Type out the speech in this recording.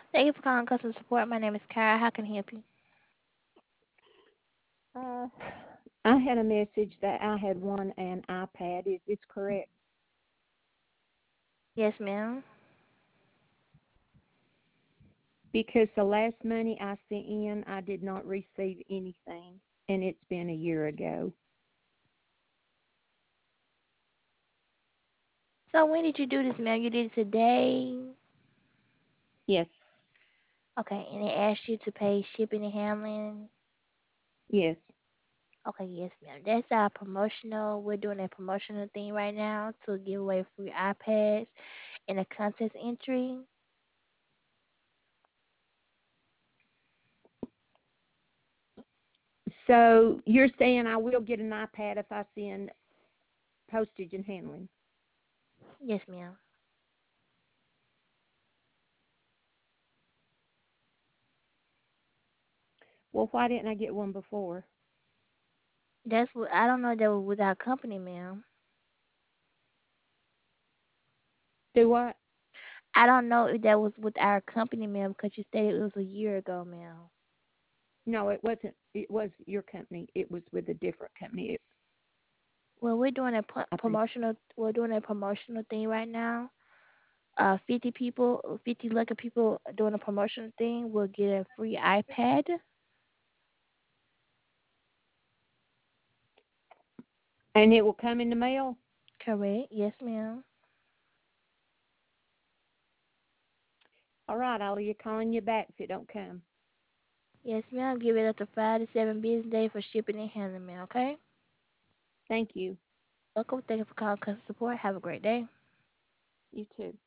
Thank you for calling customer support. My name is Kara. How can I help you? Uh, I had a message that I had won an iPad. Is this correct? Yes, ma'am. Because the last money I sent in, I did not receive anything, and it's been a year ago. So when did you do this, ma'am? You did it today? Yes, Okay, and it asked you to pay shipping and handling? yes. Okay, yes, ma'am. That's our promotional. We're doing a promotional thing right now to give away free iPads and a contest entry. So you're saying I will get an iPad if I send postage and handling? Yes, ma'am. Well, why didn't I get one before? That's what I don't know. That was with our company, ma'am. Do what? I don't know if that was with our company, ma'am, because you stated it was a year ago, ma'am. No, it wasn't. It was your company. It was with a different company. Well, we're doing a I think. promotional. We're doing a promotional thing right now. 50 people, 50 lucky people doing a promotional thing will get a free iPad. And it will come in the mail? Correct? Yes, ma'am. All right, I'll be calling you back if it don't come. Yes, ma'am. Give it up to 5 to 7 business days for shipping and handling, ma'am. Okay? Thank you. Welcome. Thank you for calling customer support. Have a great day. You too.